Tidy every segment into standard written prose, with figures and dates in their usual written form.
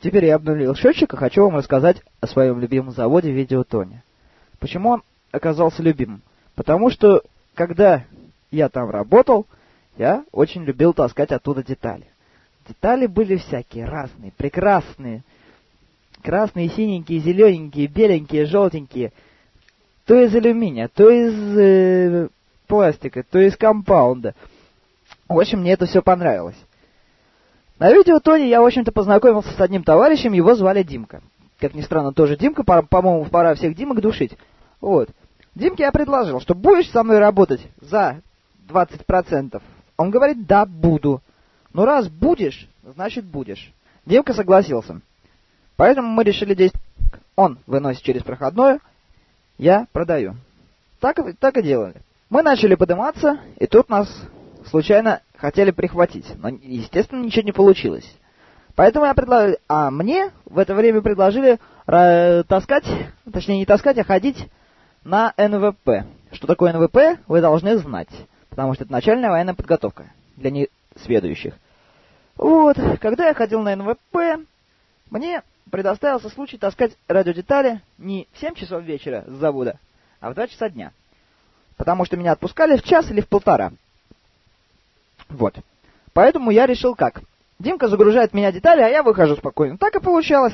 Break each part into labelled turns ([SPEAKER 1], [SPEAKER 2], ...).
[SPEAKER 1] Теперь я обнулил счетчик и хочу вам рассказать о своем любимом заводе Видеотоне. Почему он оказался любимым? Потому что, когда я там работал, я очень любил таскать оттуда детали. Детали были всякие, разные, прекрасные. Красные, синенькие, зелененькие, беленькие, желтенькие. То из алюминия, то из пластика, то из компаунда. В общем, мне это все понравилось. На Видеотоне я, в общем-то, познакомился с одним товарищем, его звали Димка. Как ни странно, тоже Димка, по-моему, пора всех Димок душить. Вот. Димке я предложил, что будешь со мной работать за 20%. Он говорит, да, буду. Ну, раз будешь, значит будешь. Димка согласился. Поэтому мы решили действовать. Он выносит через проходную, я продаю. Так и делали. Мы начали подниматься, и тут нас случайно хотели прихватить. Но, естественно, ничего не получилось. Поэтому я предложил... А мне в это время предложили таскать, точнее не таскать, а ходить на НВП. Что такое НВП, вы должны знать. Потому что это начальная военная подготовка для несведущих. Вот, когда я ходил на НВП, мне предоставился случай таскать радиодетали не в 7 часов вечера с завода, а в 2 часа дня. Потому что меня отпускали в час или в полтора. Вот. Поэтому я решил как. Димка загружает меня детали, а я выхожу спокойно. Так и получалось.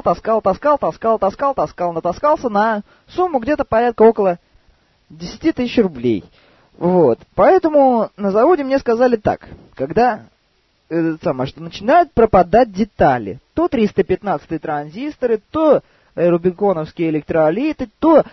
[SPEAKER 1] Натаскался на сумму где-то порядка около 10 тысяч рублей. Вот. Поэтому на заводе мне сказали так. Когда... что начинают пропадать детали. То 315 транзисторы, то рубиконовские электролиты, то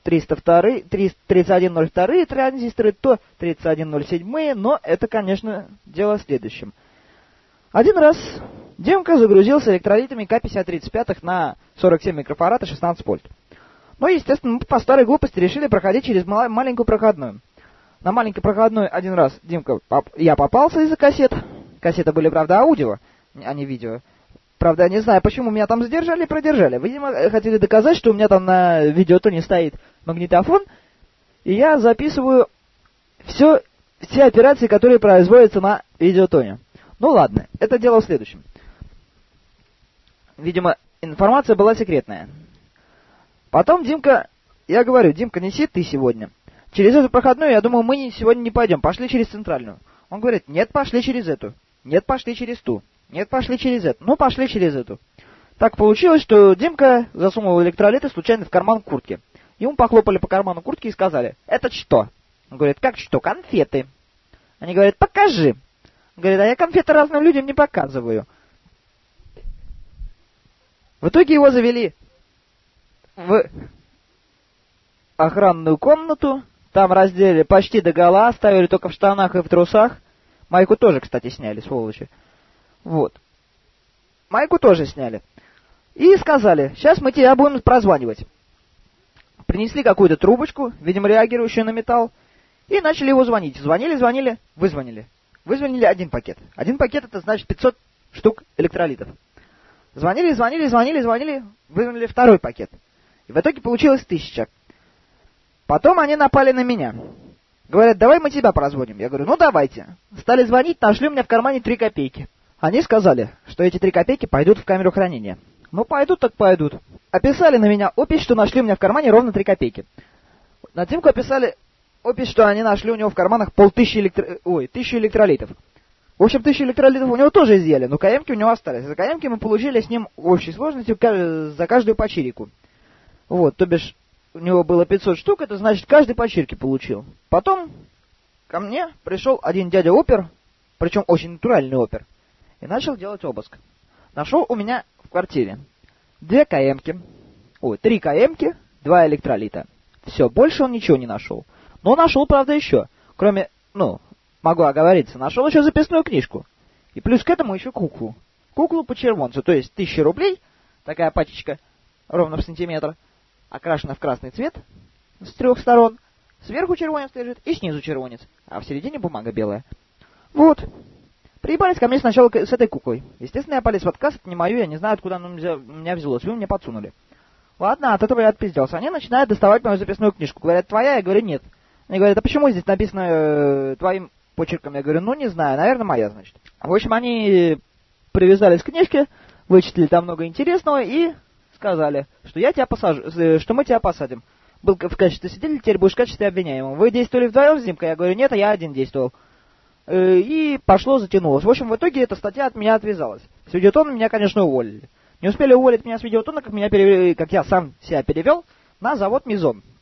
[SPEAKER 1] 3102 транзисторы, то 3107, но это, конечно, дело в следующем. Один раз Димка загрузился электролитами К-5035 на 47 микрофарад и 16 вольт. Ну, естественно, мы по старой глупости решили проходить через маленькую проходную. На маленькой проходной один раз я попался из-за кассет. Кассеты были, правда, аудио, а не видео. Правда, я не знаю, почему меня там задержали и продержали. Видимо, хотели доказать, что у меня там на Видеотоне стоит магнитофон, и я записываю все операции, которые производятся на Видеотоне. Ну ладно, это дело в следующем. Видимо, информация была секретная. Потом я говорю, Димка, неси ты сегодня. Через эту проходную, я думаю, мы сегодня не пойдем, пошли через центральную. Он говорит, нет, пошли через эту. Нет, пошли через ту. Нет, пошли через эту. Ну, пошли через эту. Так получилось, что Димка засунул электролиты случайно в карман куртки. Ему похлопали по карману куртки и сказали, это что? Он говорит, как что? Конфеты. Они говорят, покажи. Он говорит, а я конфеты разным людям не показываю. В итоге его завели в охранную комнату. Там раздели почти догола, оставили только в штанах и в трусах. Майку тоже, кстати, сняли, сволочи. Вот. Майку тоже сняли. И сказали, сейчас мы тебя будем прозванивать. Принесли какую-то трубочку, видимо, реагирующую на металл, и начали его звонить. Звонили, вызвонили. Вызвонили один пакет. Один пакет — это значит 500 штук электролитов. Звонили, вызвонили второй пакет. И в итоге получилось 1000. Потом они напали на меня. Говорят, давай мы тебя прозвоним. Я говорю, ну давайте. Стали звонить, нашли у меня в кармане 3 копейки. Они сказали, что эти 3 копейки пойдут в камеру хранения. Ну пойдут так пойдут. Описали на меня опись, что нашли у меня в кармане ровно 3 копейки. На Тимку описали опись, что они нашли у него в карманах 1000 электролитов. В общем, 1000 электролитов у него тоже изъяли, но каемки у него остались. За каемки мы получили с ним в общей сложности за каждую по чирику. Вот, то бишь... У него было 500 штук, это значит, каждый по чирке получил. Потом ко мне пришел один дядя-опер, причем очень натуральный опер, и начал делать обыск. Нашел у меня в квартире 3 каемки, 2 электролита. Все, больше он ничего не нашел. Но нашел, правда, еще. Кроме, могу оговориться, нашел еще записную книжку. И плюс к этому еще куклу. Куклу по червонцу, то есть 1000 рублей, такая пачечка, ровно в сантиметр, окрашена в красный цвет с 3 сторон. Сверху червонец лежит и снизу червонец, а в середине бумага белая. Вот. Приебались ко мне сначала с этой куклой. Естественно, я полез в отказ, это не мое, я не знаю, откуда оно меня взялось. Вы мне подсунули. Ладно, от этого я отпизделся. Они начинают доставать мою записную книжку. Говорят, твоя? Я говорю, нет. Они говорят, а почему здесь написано твоим почерком? Я говорю, ну не знаю, наверное, моя, значит. В общем, они привязались к книжке, вычислили там много интересного и сказали, что я тебя посажу, что мы тебя посадим. Был в качестве свидетеля, теперь будешь в качестве обвиняемого. Вы действовали вдвоем с Димкой? Я говорю, нет, а я один действовал. И пошло, затянулось. В общем, в итоге эта статья от меня отвязалась. С видеотона меня, конечно, уволили. Не успели уволить меня с видеотона, как я сам себя перевел на завод Мизон.